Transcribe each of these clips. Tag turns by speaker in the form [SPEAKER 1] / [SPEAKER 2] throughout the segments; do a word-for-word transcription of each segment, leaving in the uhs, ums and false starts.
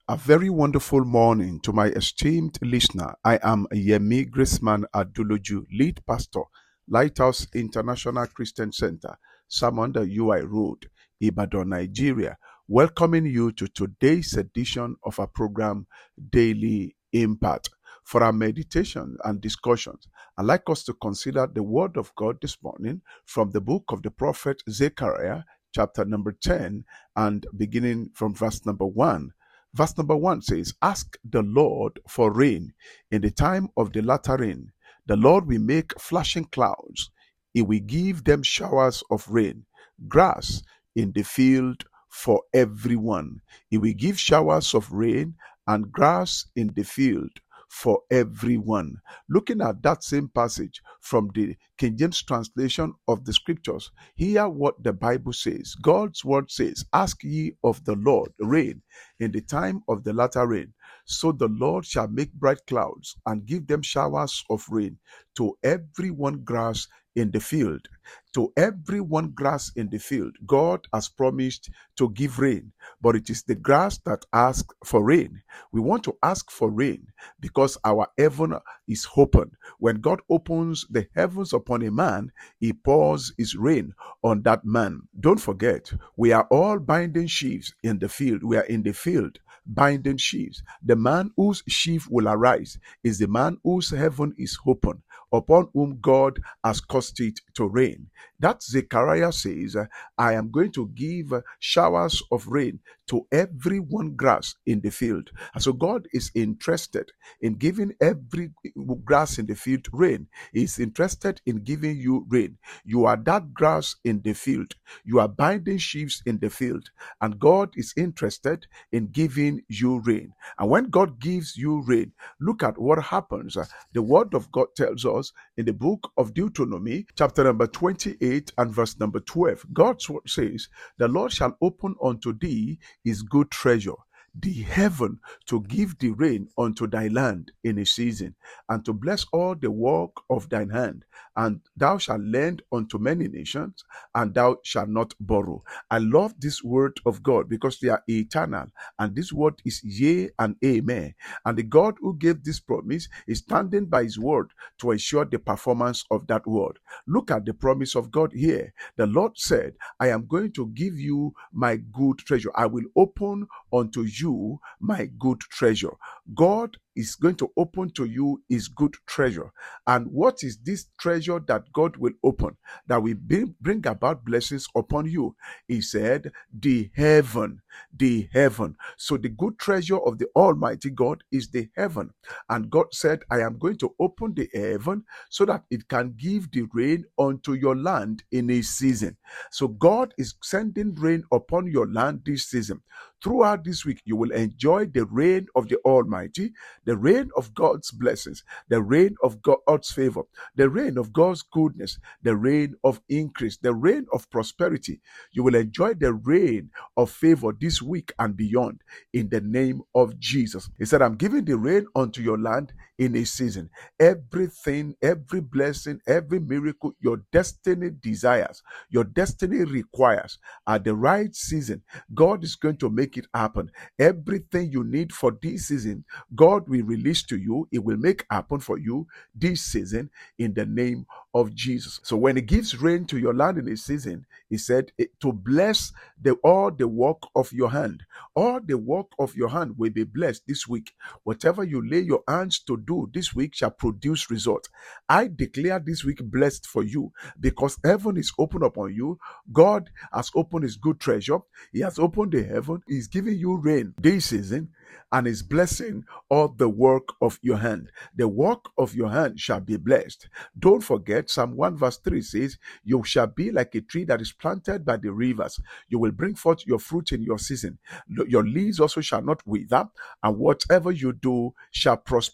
[SPEAKER 1] A very wonderful morning to my esteemed listener. I am Yemi Graceman Aduluju, lead pastor, Lighthouse International Christian Center, Samanda U I Road, Ibadan, Nigeria, welcoming you to today's edition of our program, Daily Impact. For our meditation and discussions, I'd like us to consider the Word of God this morning from the book of the prophet Zechariah, chapter number ten, and beginning from verse number one. Verse number one says, "Ask the Lord for rain in the time of the latter rain. The Lord will make flashing clouds. He will give them showers of rain, grass in the field for everyone. He will give showers of rain and grass in the field for everyone." Looking at that same passage from the King James translation of the scriptures, hear what the Bible says. God's word says, "Ask ye of the Lord rain in the time of the latter rain. So the Lord shall make bright clouds and give them showers of rain to every one grass in the field." To every one grass in the field, God has promised to give rain, but it is the grass that asks for rain. We want to ask for rain because our heaven is open. When God opens the heavens upon a man, he pours his rain on that man. Don't forget, we are all binding sheaves in the field. We are in the field binding sheaves. The man whose sheaf will arise is the man whose heaven is open, upon whom God has caused it to rain. That Zechariah says, "I am going to give showers of rain to every one grass in the field." And so God is interested in giving every grass in the field rain. He is interested in giving you rain. You are that grass in the field. You are binding sheaves in the field. And God is interested in giving you rain. And when God gives you rain, look at what happens. The word of God tells us in the book of Deuteronomy, chapter number twenty-eight and verse number twelve. God's word says, "The Lord shall open unto thee his good treasure, the heaven, to give thee rain unto thy land in a season, and to bless all the work of thine hand. And thou shalt lend unto many nations, and thou shalt not borrow." I love this word of God because they are eternal, and this word is yea and amen. And the God who gave this promise is standing by his word to ensure the performance of that word. Look at the promise of God here. The Lord said, "I am going to give you my good treasure. I will open unto you my good treasure." God is going to open to you his good treasure. And what is this treasure that God will open that will bring, bring about blessings upon you? He said, the heaven, the heaven. So the good treasure of the Almighty God is the heaven. And God said, "I am going to open the heaven so that it can give the rain unto your land in a season." So God is sending rain upon your land this season. Throughout this week, you will enjoy the rain of the Almighty, the rain of God's blessings, the rain of God's favor, the rain of God's goodness, the rain of increase, the rain of prosperity. You will enjoy the rain of favor this week and beyond in the name of Jesus. He said, "I'm giving the rain unto your land in a season." Everything, every blessing, every miracle your destiny desires, your destiny requires at the right season, God is going to make it happen. Everything you need for this season, God will release to you. It will make happen for you this season in the name of Jesus. So when he gives rain to your land in a season, he said to bless the all the work of your hand. All the work of your hand will be blessed this week. Whatever you lay your hands to do this week shall produce results. I declare this week blessed for you because heaven is open upon you. God has opened his good treasure. He has opened the heaven. He's giving you rain this season and is blessing all the work of your hand. The work of your hand shall be blessed. Don't forget, Psalm one verse three says, "You shall be like a tree that is planted by the rivers. You will bring forth your fruit in your season. Your leaves also shall not wither, and whatever you do shall prosper."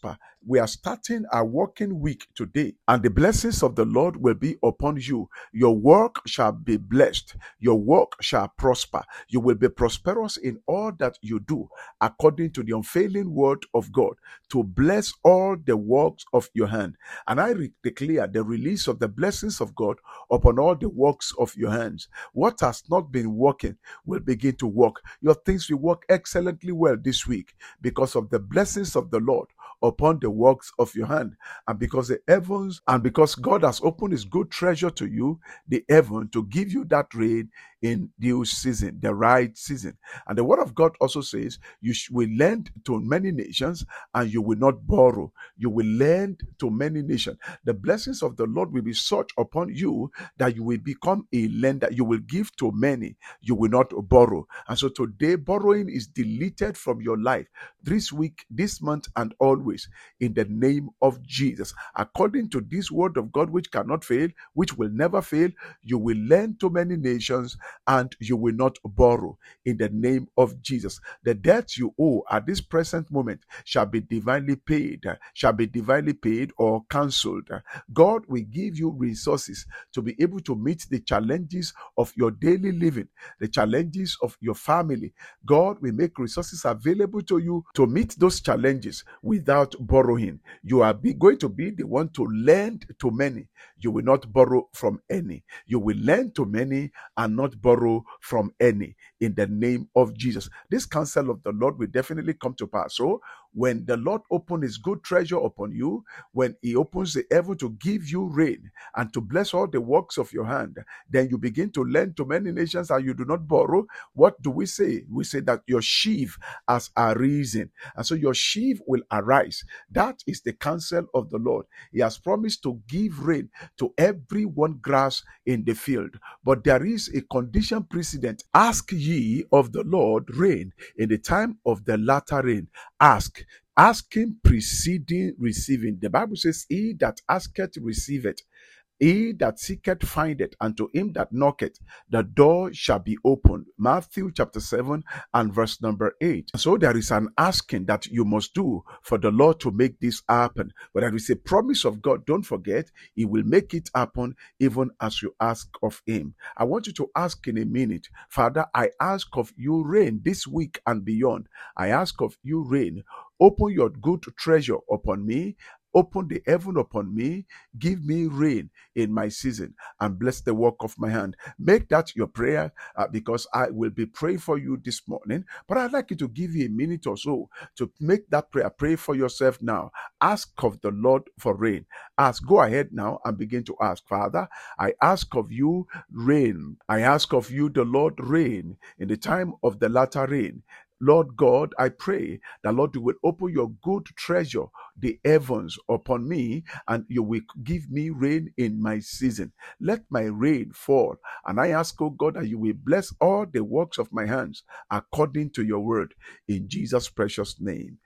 [SPEAKER 1] We are starting our working week today, and the blessings of the Lord will be upon you. Your work shall be blessed. Your work shall prosper. You will be prosperous in all that you do, according to the unfailing word of God, to bless all the works of your hand. And I re- declare the release of the blessings of God upon all the works of your hands. What has not been working will begin to work. Your things will work excellently well this week because of the blessings of the Lord upon the works of your hand, and because the heavens, and because God has opened his good treasure to you, the heaven, to give you that rain in due season, the right season. And the word of God also says, you will lend to many nations and you will not borrow. You will lend to many nations. The blessings of the Lord will be such upon you that you will become a lender. You will give to many. You will not borrow. And so today, borrowing is deleted from your life this week, this month, and always, in the name of Jesus. According to this word of God, which cannot fail, which will never fail, you will lend to many nations and you will not borrow, in the name of Jesus. The debt you owe at this present moment shall be divinely paid, shall be divinely paid or cancelled. God will give you resources to be able to meet the challenges of your daily living, the challenges of your family. God will make resources available to you to meet those challenges without borrowing. You are be, going to be the one to lend to many. You will not borrow from any. You will lend to many and not borrow from any, in the name of Jesus. This counsel of the Lord will definitely come to pass. So when the Lord opens his good treasure upon you, when he opens the heaven to give you rain and to bless all the works of your hand, then you begin to lend to many nations and you do not borrow. What do we say? We say that your sheaf has arisen, and so your sheaf will arise. That is the counsel of the Lord. He has promised to give rain to every one grass in the field, but there is a condition precedent. Ask ye of the Lord rain in the time of the latter rain. Ask. Asking preceding receiving. The Bible says, he that asketh receiveth. He that seeketh findeth, and to him that knocketh the door shall be opened. Matthew chapter seven and verse number eight. So there is an asking that you must do for the Lord to make this happen. But there is a promise of God. Don't forget, he will make it happen even as you ask of him. I want you to ask in a minute. Father, I ask of you rain this week and beyond. I ask of you rain. Open your good treasure upon me. Open the heaven upon me, give me rain in my season, and bless the work of my hand. Make that your prayer, uh, because I will be praying for you this morning. But I'd like you to give you a minute or so to make that prayer. Pray for yourself now. Ask of the Lord for rain. Ask. Go ahead now and begin to ask. Father, I ask of you rain. I ask of you, the Lord, rain in the time of the latter rain. Lord God, I pray that, Lord, you will open your good treasure, the heavens, upon me, and you will give me rain in my season. Let my rain fall. And I ask, oh God, that you will bless all the works of my hands according to your word. In Jesus' precious name.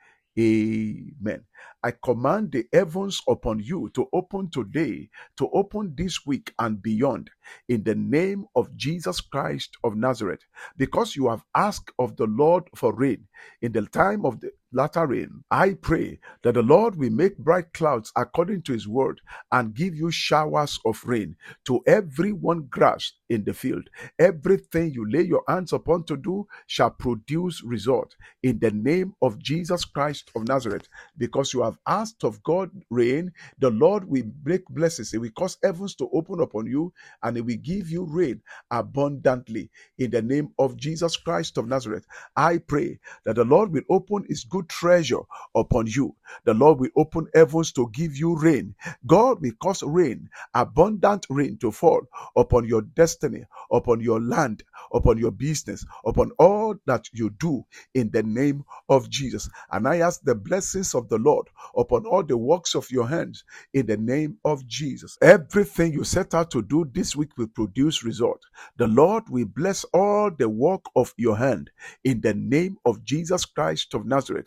[SPEAKER 1] Amen. I command the heavens upon you to open today, to open this week and beyond, in the name of Jesus Christ of Nazareth, because you have asked of the Lord for rain in the time of the latter rain. I pray that the Lord will make bright clouds according to his word and give you showers of rain to every one grass in the field. Everything you lay your hands upon to do shall produce result in the name of Jesus Christ of Nazareth. Because you have asked of God rain, the Lord will break blessings. He will cause heavens to open upon you, and he will give you rain abundantly in the name of Jesus Christ of Nazareth. I pray that the Lord will open his good treasure upon you. The Lord will open heavens to give you rain. God will cause rain, abundant rain, to fall upon your destiny, upon your land, upon your business, upon all that you do in the name of Jesus. And I ask the blessings of the Lord upon all the works of your hands in the name of Jesus. Everything you set out to do this week will produce result. The Lord will bless all the work of your hand in the name of Jesus Christ of Nazareth.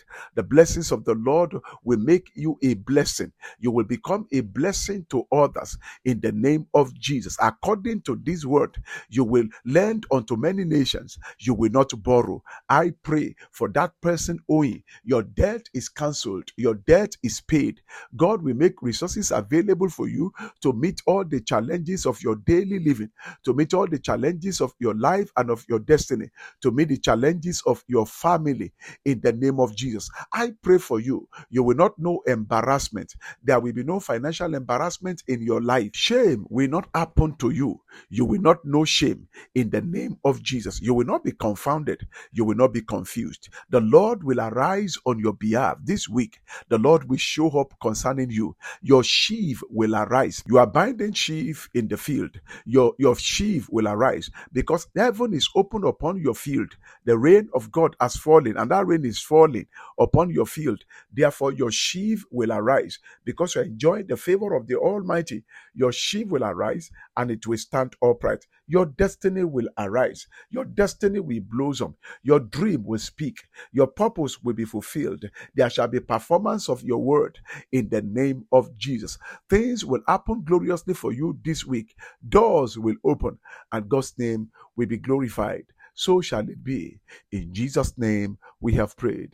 [SPEAKER 1] confounded. The blessings of the Lord will make you a blessing. You will become a blessing to others in the name of Jesus. According to this word, you will lend unto many nations. You will not borrow. I pray for that person owing. Your debt is cancelled. Your debt is paid. God will make resources available for you to meet all the challenges of your daily living, to meet all the challenges of your life and of your destiny, to meet the challenges of your family in the name of Jesus. I pray for you. You will not know embarrassment. There will be no financial embarrassment in your life. Shame will not happen to you. You will not know shame in the name of Jesus. You will not be confounded. You will not be confused. The Lord will arise on your behalf this week. The Lord will show up concerning you. Your sheaf will arise. You are binding sheaf in the field. Your, your sheaf will arise because heaven is open upon your field. The rain of God has fallen, and that rain is falling upon your field. Therefore, your sheaf will arise because you are enjoying the favor of the Almighty. Your sheaf will arise and it will stand upright. Your destiny will arise. Your destiny will blossom. Your dream will speak. Your purpose will be fulfilled. There shall be performance of your word in the name of Jesus. Things will happen gloriously for you this week. Doors will open and God's name will be glorified. So shall it be. In Jesus' name we have prayed.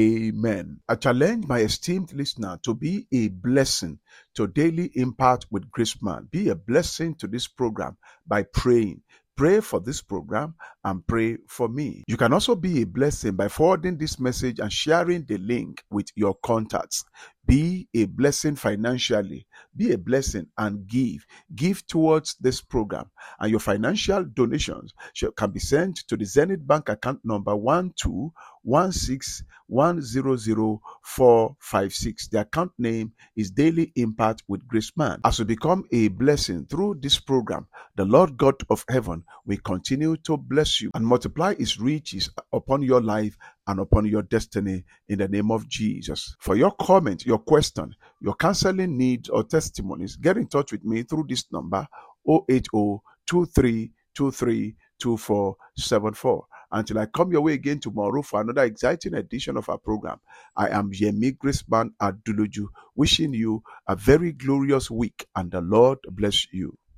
[SPEAKER 1] Amen. I challenge my esteemed listener to be a blessing to Daily Impact with Graceman. Be a blessing to this program by praying. Pray for this program and pray for me. You can also be a blessing by forwarding this message and sharing the link with your contacts. Be a blessing financially. Be a blessing and give. Give towards this program. And your financial donations can be sent to the Zenith Bank account number one two one six one zero zero four five six. The account name is Daily Impact with Graceman. As we become a blessing through this program, the Lord God of heaven will continue to bless you and multiply his riches upon your life and upon your destiny in the name of Jesus. For your comment, your question, your counseling needs or testimonies, get in touch with me through this number zero eight zero two three two three two four seven four. Until I come your way again tomorrow for another exciting edition of our program, I am Yemi Graceman Aduluju, wishing you a very glorious week and the Lord bless you.